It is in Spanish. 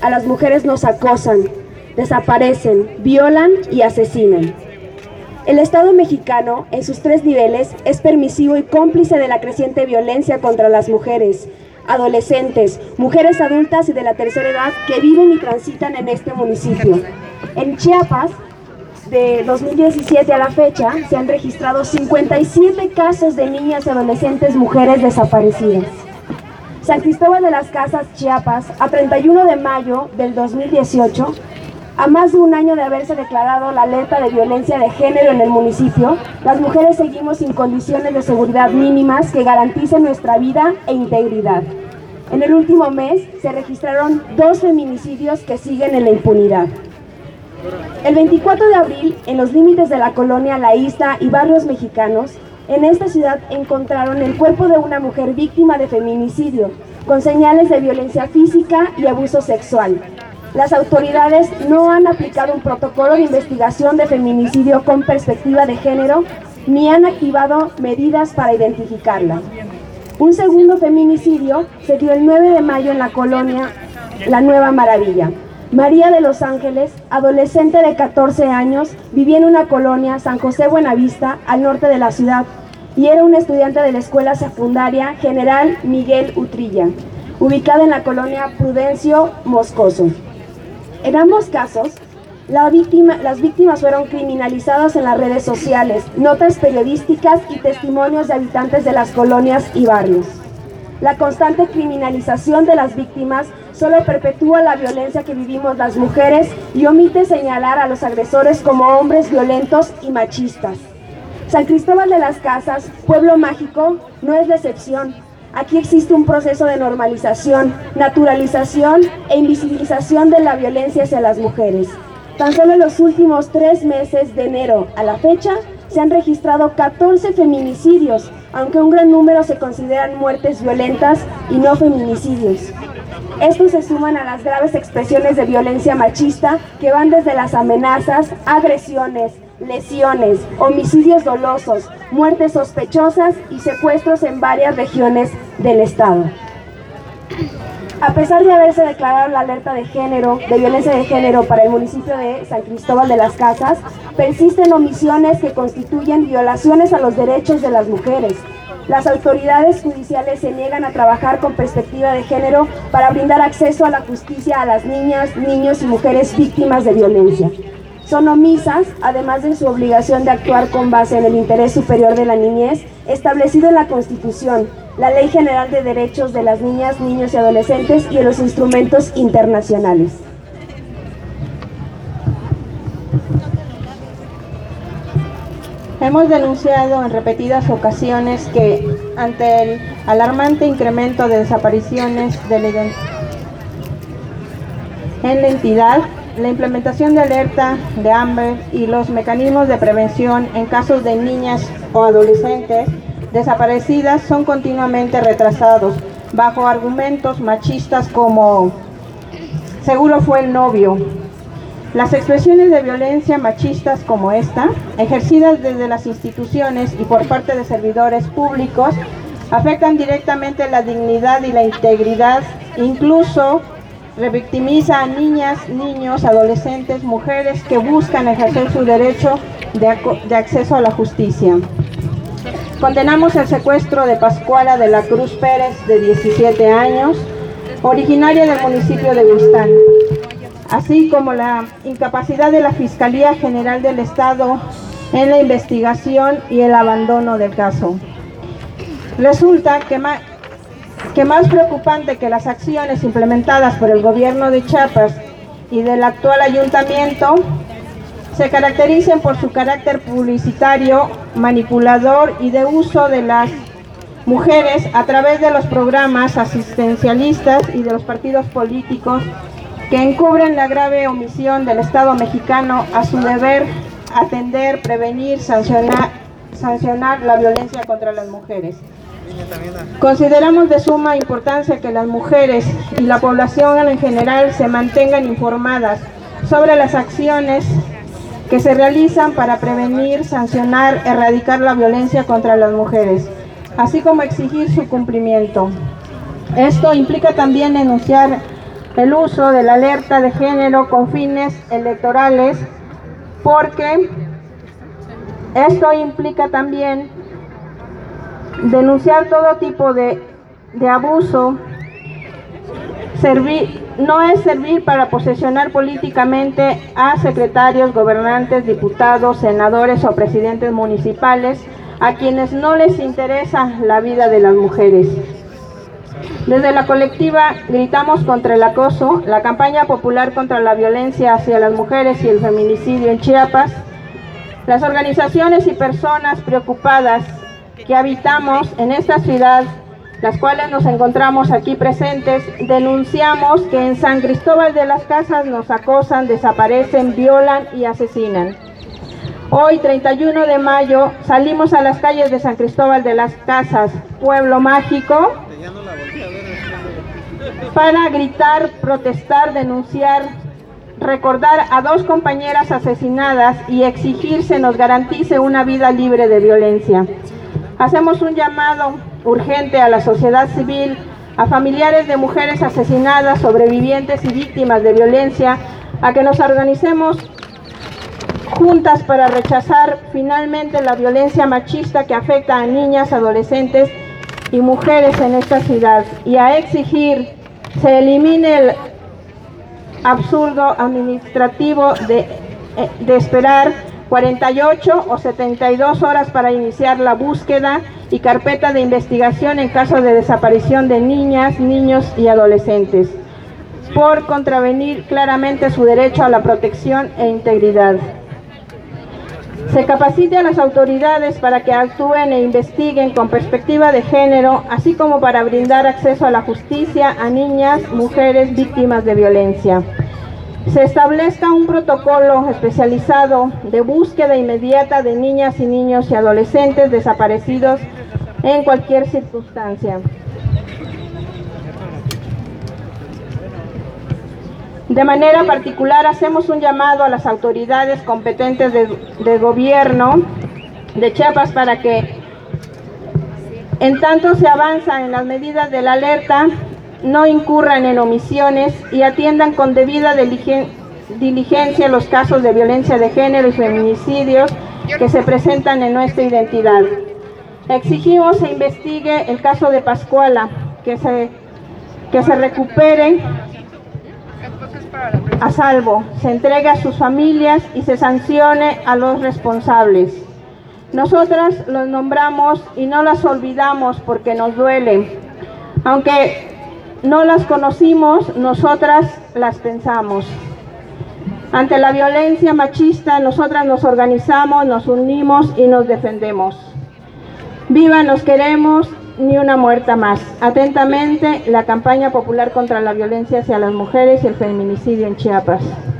a las mujeres nos acosan, desaparecen, violan y asesinan. El Estado mexicano, en sus 3 niveles, es permisivo y cómplice de la creciente violencia contra las mujeres, adolescentes, mujeres adultas y de la tercera edad que viven y transitan en este municipio. En Chiapas, de 2017 a la fecha, se han registrado 57 casos de niñas y adolescentes mujeres desaparecidas. San Cristóbal de las Casas, Chiapas, a 31 de mayo del 2018, a más de un año de haberse declarado la alerta de violencia de género en el municipio, las mujeres seguimos sin condiciones de seguridad mínimas que garanticen nuestra vida e integridad. En el último mes se registraron 2 feminicidios que siguen en la impunidad. El 24 de abril, en los límites de la colonia La Isla y barrios mexicanos, en esta ciudad encontraron el cuerpo de una mujer víctima de feminicidio, con señales de violencia física y abuso sexual. Las autoridades no han aplicado un protocolo de investigación de feminicidio con perspectiva de género, ni han activado medidas para identificarla. Un segundo feminicidio se dio el 9 de mayo en la colonia La Nueva Maravilla. María de los Ángeles, adolescente de 14 años, vivía en una colonia San José Buenavista, al norte de la ciudad, y era una estudiante de la escuela secundaria General Miguel Utrilla, ubicada en la colonia Prudencio Moscoso. En ambos casos, las víctimas fueron criminalizadas en las redes sociales, notas periodísticas y testimonios de habitantes de las colonias y barrios. La constante criminalización de las víctimas solo perpetúa la violencia que vivimos las mujeres y omite señalar a los agresores como hombres violentos y machistas. San Cristóbal de las Casas, pueblo mágico, no es la excepción. Aquí existe un proceso de normalización, naturalización e invisibilización de la violencia hacia las mujeres. Tan solo en los últimos 3 meses de enero a la fecha se han registrado 14 feminicidios, aunque un gran número se consideran muertes violentas y no feminicidios. Estos se suman a las graves expresiones de violencia machista que van desde las amenazas, agresiones, lesiones, homicidios dolosos, muertes sospechosas y secuestros en varias regiones del estado. A pesar de haberse declarado la alerta de violencia de género para el municipio de San Cristóbal de las Casas, persisten omisiones que constituyen violaciones a los derechos de las mujeres. Las autoridades judiciales se niegan a trabajar con perspectiva de género para brindar acceso a la justicia a las niñas, niños y mujeres víctimas de violencia. Son omisas, además de su obligación de actuar con base en el interés superior de la niñez, establecido en la Constitución, la Ley General de Derechos de las Niñas, Niños y Adolescentes y en los instrumentos internacionales. Hemos denunciado en repetidas ocasiones que, ante el alarmante incremento de desapariciones en la entidad, la implementación de alerta de Amber y los mecanismos de prevención en casos de niñas o adolescentes desaparecidas son continuamente retrasados bajo argumentos machistas como seguro fue el novio. Las expresiones de violencia machistas como esta, ejercidas desde las instituciones y por parte de servidores públicos, afectan directamente la dignidad y la integridad, incluso revictimiza a niñas, niños, adolescentes, mujeres que buscan ejercer su derecho de acceso a la justicia. Condenamos el secuestro de Pascuala de la Cruz Pérez, de 17 años, originaria del municipio de Huistán, así como la incapacidad de la Fiscalía General del Estado en la investigación y el abandono del caso. Resulta que más preocupante que las acciones implementadas por el gobierno de Chiapas y del actual ayuntamiento se caracterizan por su carácter publicitario, manipulador y de uso de las mujeres a través de los programas asistencialistas y de los partidos políticos que encubren la grave omisión del Estado mexicano a su deber atender, prevenir, sancionar la violencia contra las mujeres. Consideramos de suma importancia que las mujeres y la población en general se mantengan informadas sobre las acciones que se realizan para prevenir, sancionar, erradicar la violencia contra las mujeres, así como exigir su cumplimiento. Esto implica también denunciar el uso de la alerta de género con fines electorales, porque esto implica también denunciar todo tipo de abuso. No es servir para posesionar políticamente a secretarios, gobernantes, diputados, senadores o presidentes municipales a quienes no les interesa la vida de las mujeres. Desde la colectiva Gritamos contra el Acoso, la campaña popular contra la violencia hacia las mujeres y el feminicidio en Chiapas, las organizaciones y personas preocupadas que habitamos en esta ciudad, las cuales nos encontramos aquí presentes, denunciamos que en San Cristóbal de las Casas nos acosan, desaparecen, violan y asesinan. Hoy, 31 de mayo, salimos a las calles de San Cristóbal de las Casas, pueblo mágico, para gritar, protestar, denunciar, recordar a 2 compañeras asesinadas y exigir se nos garantice una vida libre de violencia. Hacemos un llamado urgente a la sociedad civil, a familiares de mujeres asesinadas, sobrevivientes y víctimas de violencia, a que nos organicemos juntas para rechazar finalmente la violencia machista que afecta a niñas, adolescentes y mujeres en esta ciudad, y a exigir se elimine el absurdo administrativo de esperar 48 o 72 horas para iniciar la búsqueda y carpeta de investigación en caso de desaparición de niñas, niños y adolescentes, por contravenir claramente su derecho a la protección e integridad. Se capacite a las autoridades para que actúen e investiguen con perspectiva de género, así como para brindar acceso a la justicia a niñas, mujeres víctimas de violencia. Se establezca un protocolo especializado de búsqueda inmediata de niñas y niños y adolescentes desaparecidos en cualquier circunstancia. De manera particular, hacemos un llamado a las autoridades competentes de gobierno de Chiapas para que, en tanto se avanza en las medidas de la alerta, no incurran en omisiones y atiendan con debida diligencia los casos de violencia de género y feminicidios que se presentan en nuestra identidad. Exigimos se investigue el caso de Pascuala, que se recupere a salvo, se entregue a sus familias y se sancione a los responsables. Nosotras los nombramos y no las olvidamos porque nos duele. Aunque no las conocimos, nosotras las pensamos. Ante la violencia machista, nosotras nos organizamos, nos unimos y nos defendemos. Viva, nos queremos, ni una muerta más. Atentamente, la campaña popular contra la violencia hacia las mujeres y el feminicidio en Chiapas.